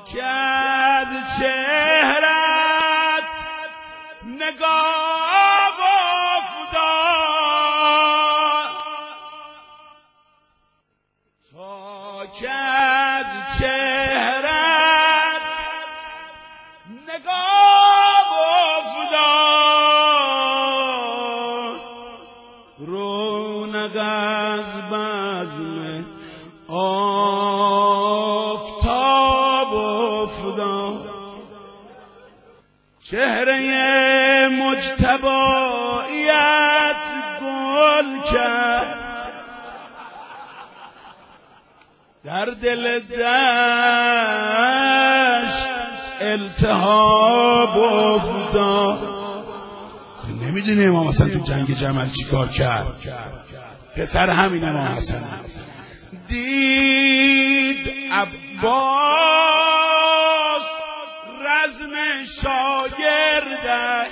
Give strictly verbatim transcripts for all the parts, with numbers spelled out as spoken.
که از چهرت نگاه افتاد، تا که از چهرت نگاه افتاد، رونق از بزم آفتاب افتاد. چهره مجتبایت گل کرد، در دل دشت التهاب افتاد. نمیدونی امام حسن تو جنگ جمل چی کار کرد؟ پسر همین امام حسن دید عباس رزم شاگردش،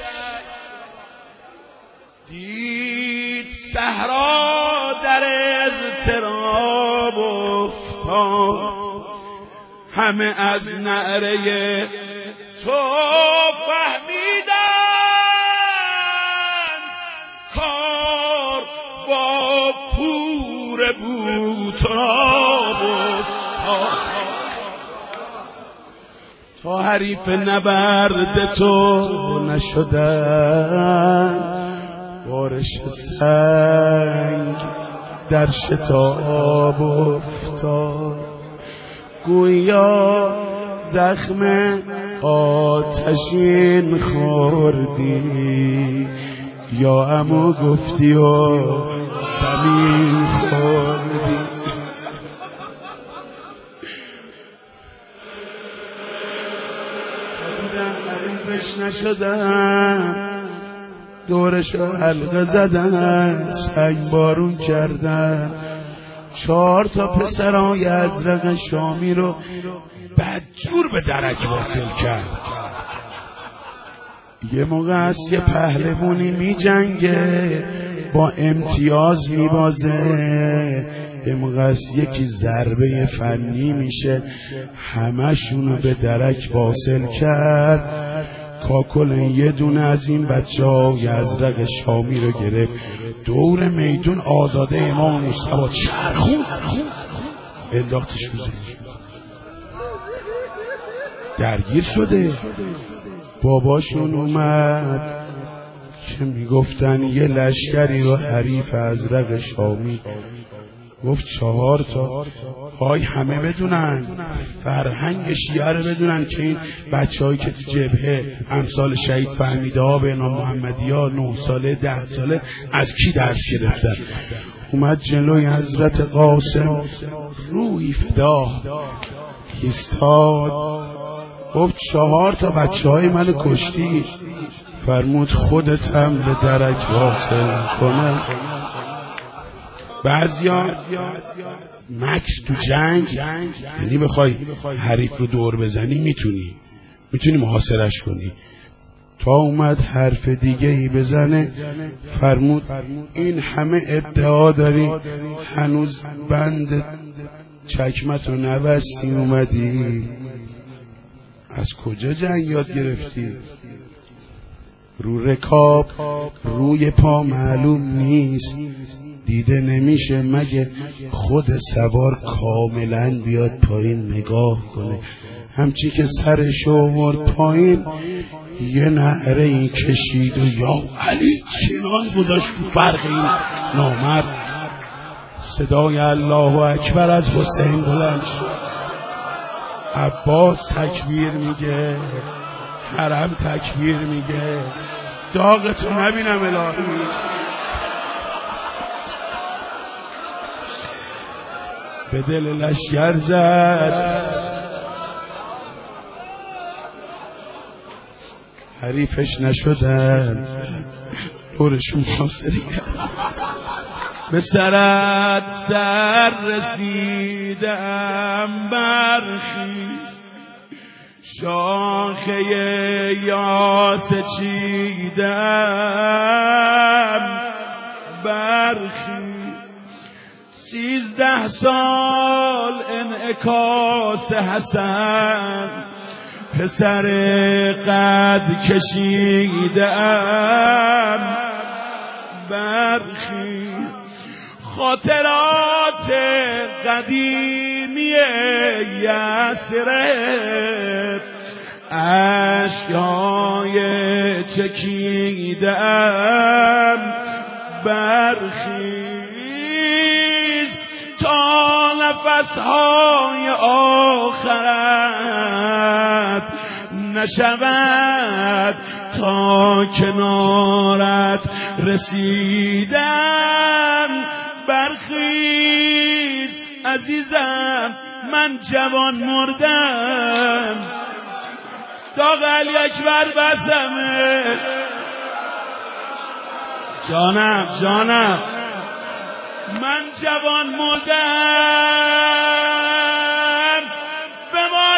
دید صحرا در اضطراب افتاد، همه از نعره تو فهمیدن کار با پور بوتراب افتاد. تا حریف نبرد تو نشدن بارش سنگ در شتاب افتاد، گویا زخم آتشین خوردی یا عمو گفتی و زمین خوردی. حریفش نشدن دورشو حلقه زدن، سنگ بارون کردن، چهار تا پسرای ازرق شامی رو بدجور به درک واصل کرد. یه موقع از یه پهلوانی می جنگه با امتیاز می بازه، یه موقع از یکی ضربه فنی میشه همشونو به درک واصل کرد. کاکل یه دونه از این بچه های ازرق شامی رو گرفت، دور میدون آزاده امام مصطفی چرخون انداختش رو زمین. درگیر شده. باباشون اومد که میگفتن یه لشکری رو حریف ازرق شامی، گفت چهار تا های همه بدونن، فرهنگ شیعه رو بدونن که این بچه هایی که تو جبهه امثال شهید فهمیده ها به نام محمدی ها نه ساله ده ساله از کی درس گرفتن. اومد جلوی حضرت قاسم روی فدا ایستاد، گفت چهار تا بچه های من کشتی، فرمود خودت هم به درک واصل کنه. بعضیا مکر تو جنگ یعنی بخوای حریف رو دور بزنی میتونی میتونی محاصرش کنی. تا اومد حرف دیگه ای بزنه فرمود این همه ادعا داری هنوز بند چکمت رو نبستی اومدی؟ از کجا جنگ یاد گرفتی؟ رو رکاب روی پا معلوم نیست، دیده نمیشه مگه خود سوار کاملا بیاد پایین نگاه کنه. همچی که سرشو آورد پایین یه نعره این کشید و یا علی چنان گذاشت تو فرق این نامرد. صدای الله اکبر از حسین بلند شد، عباس تکبیر میگه، حرم تکبیر میگه، داغتو نبینم الهی. به دل لشکر زد، حریفش نشدن، دورشون حاصلی کرد. به سرت سر رسیدم برخیز، شاخه یاس چیدم برخیز، سیزده سال انعکاس حسن پسر قد کشیدم برخی خاطرات قدیمی یثرب اشک‌های چکیدم برخیز تا نفس‌های آخرت نشود تا کنارت رسیدم برخیز عزیزم من جوان مردم داغ علی اکبر بسمه جانم جانم من جوان مردم بمان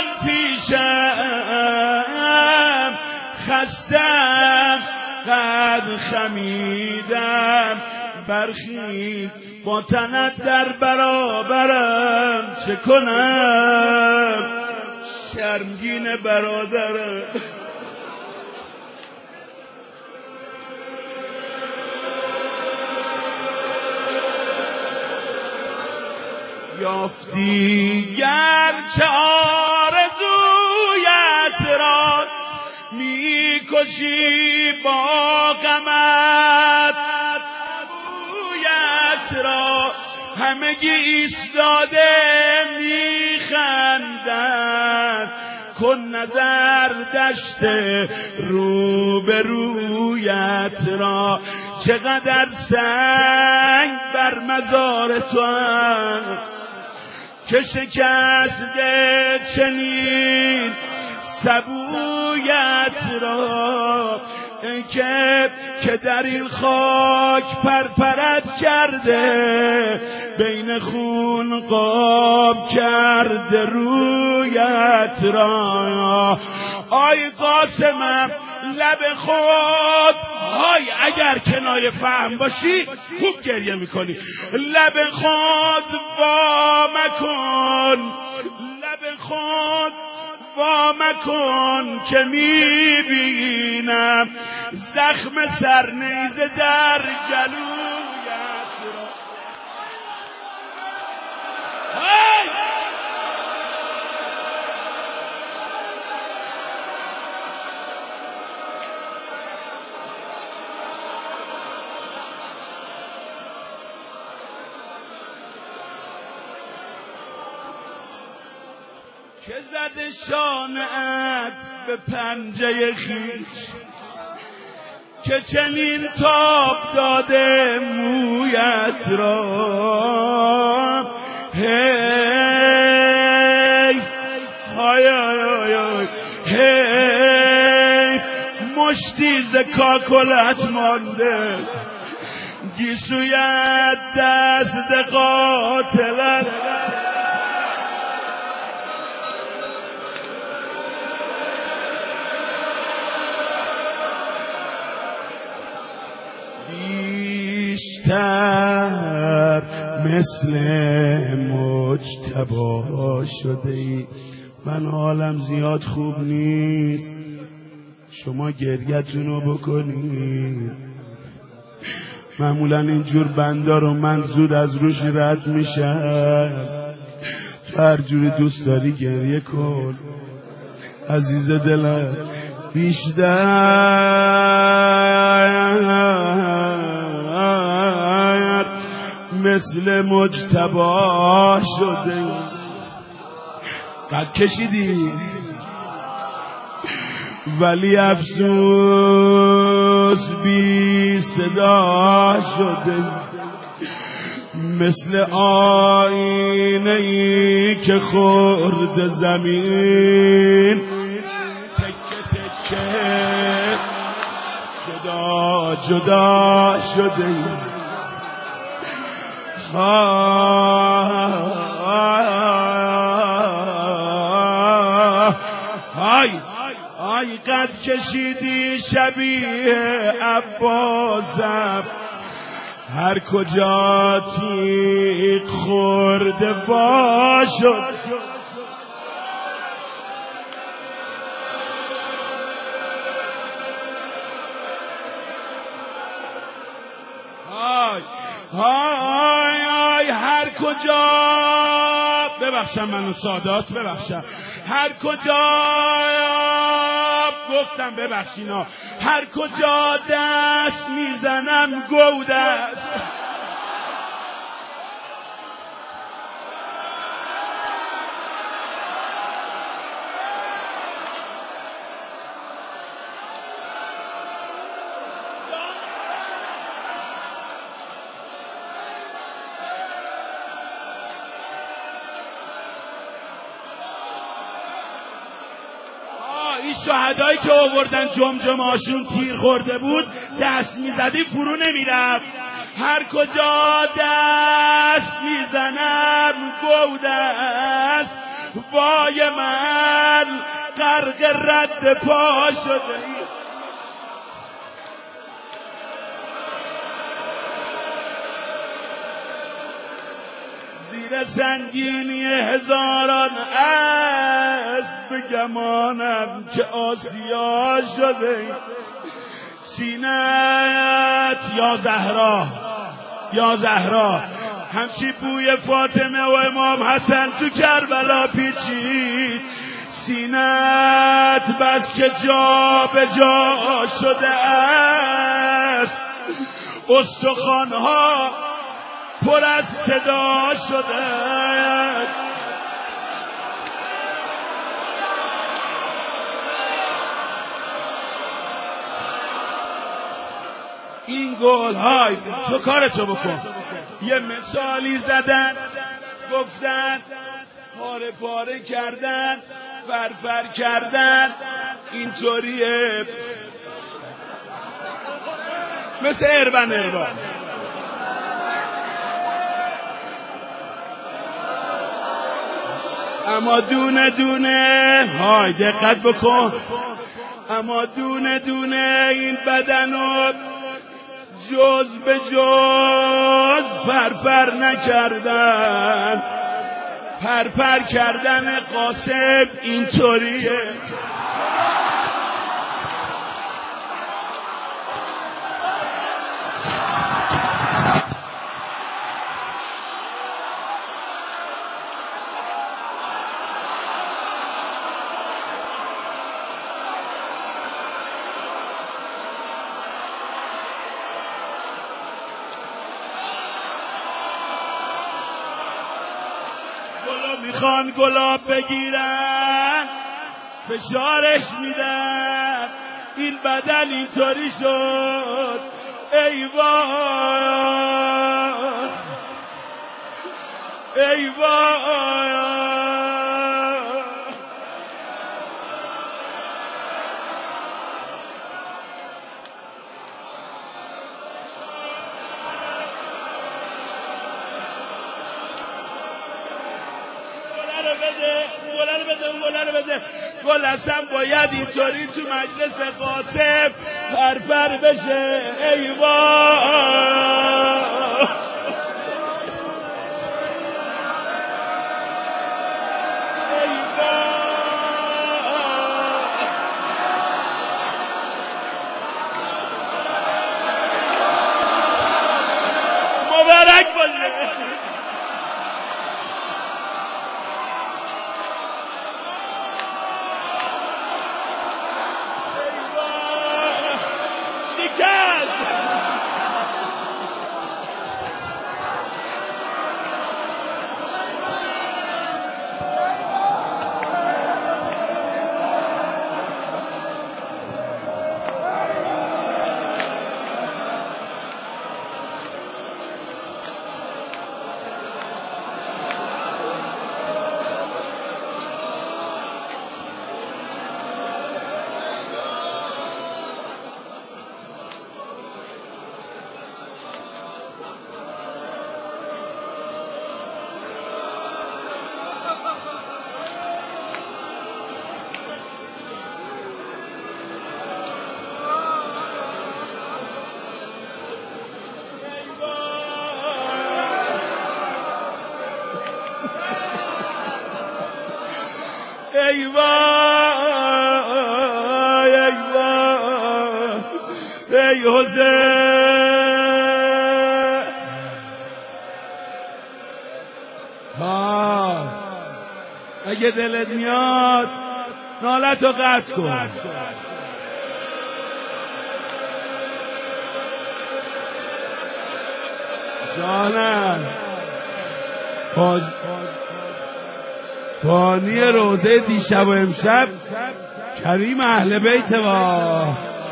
پیشم خستم قد خمیدم برخیز با تنت در برابرم چه کنم شرمگین برادرم یافتی گرچه آرزویت را میکشی با غمت بویت را همگی ایستاده میخندند کن نظر دشت روبرویت را چقدر سنگ بر مزار تو است که شکسته چنین سبویت را که که در این خاک پرپرت کرده بین خون قاب کرده رویت را آی قاسمم لب خود های اگر کنایه فهم باشی خوب گریه میکنی لب خود وا مکن لب خود وا مکن که میبینم زخم سرنیزه در گلویت را hey! که زده شانه‌ات به پنجه خویش که چنین تاب داده مویت را هی های های های هی مشتی ز کاکلت مانده گیسویت دست قاتلت بیشتر مثل مجتبی شده ای من حالم زیاد خوب نیست شما گریتونو بکنید معمولا اینجور بندا رو من زود از روش رد میشم تو هر جوری دوست داری گریه کن عزیز دلم بیشتر مثل مجتبی شده قد کشیدی ولی افسوس بی صدا شده مثل آینه ای که خورد زمین تکه تکه جدا جدا شده های ای قد کشیدی شبیه عباسم هر کجا تیغ خورده وا شد، های های های هر کجا، ببخشم منو سادات، ببخشم، هر کجا گفتم ببخشینا، هر کجا دست میزنم گود است. این شهدایی که آوردن جمجمه‌هاشون تیر خورده بود، دست میزدی فرو نمیرفت. هر کجا دست میزنم گود است. وای من غرق رد پا شده، زیر سنگینی هزاران اسب گمانم که آسیا شده. سینت یا زهرا، یا زهرا، همچی بوی فاطمه و امام حسن تو کربلا پیچید. سینت بس که جا به جا شده است، استخوان‌ها پر از صدا شده. این گل های تو کارتو بکن. یه مثالی زدن، گفتن پاره پاره کردن، فرفر کردن، اینطوریه مثل اربن اربن. اما دونه دونه، های دقت بکن، اما دونه دونه این بدنو جز به جز پرپر نکردن. پرپر کردن قاسم اینطوریه. گلو میخوان گلاب بگیرن، فشارش میدن، این بدن اینطوری شد. ای وای ای وای. گله رو بده، گله رو بده. گل اصلا باید اینطوری تو مجلس قاسم پرپر بشه. ای وای ای وای. مبارک باشه. وای ای وای ای حسین. ها اگه دلت میاد نالتو قطع کن. جانم باز بانی روزه دیشب و امشب کریم اهل بیت وا.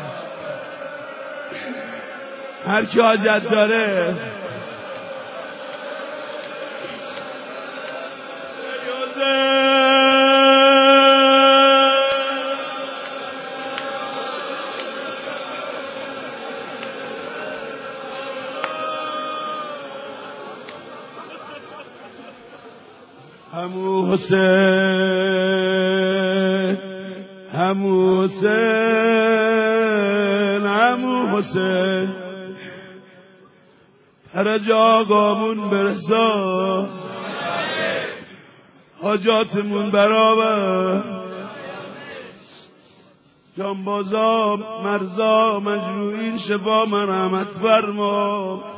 هر کی حاجت داره همو حسین همو حسین همو حسین فرج آقامون برسا حاجاتمون برابر جانبازا مرزا مجروحین شفا مرحمت فرما.